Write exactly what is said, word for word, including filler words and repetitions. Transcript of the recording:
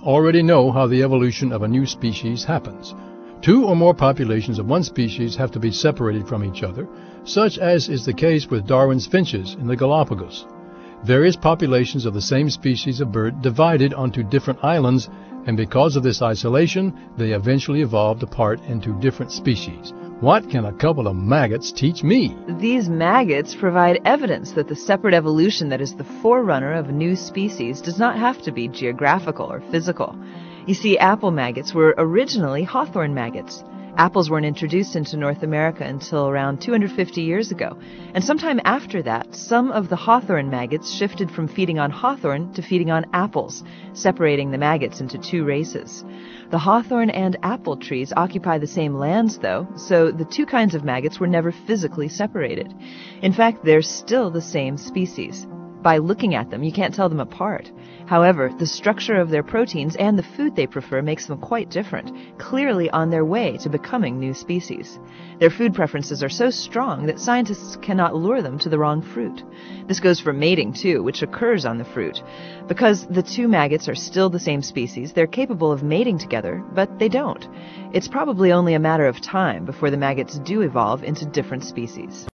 already know how the evolution of a new species happens. Two or more populations of one species have to be separated from each other, such as is the case with Darwin's finches in the Galapagos. Various populations of the same species of bird divided onto different islands, and because of this isolation, they eventually evolved apart into different species. What can a couple of maggots teach me? These maggots provide evidence that the separate evolution that is the forerunner of a new species does not have to be geographical or physical. You see, apple maggots were originally hawthorn maggots. Apples weren't introduced into North America until around two hundred fifty years ago, and sometime after that, some of the hawthorn maggots shifted from feeding on hawthorn to feeding on apples, separating the maggots into two races. The hawthorn and apple trees occupy the same lands, though, so the two kinds of maggots were never physically separated. In fact, they're still the same species. By looking at them, you can't tell them apart. However, the structure of their proteins and the food they prefer makes them quite different, clearly on their way to becoming new species. Their food preferences are so strong that scientists cannot lure them to the wrong fruit. This goes for mating, too, which occurs on the fruit. Because the two maggots are still the same species, they're capable of mating together, but they don't. It's probably only a matter of time before the maggots do evolve into different species.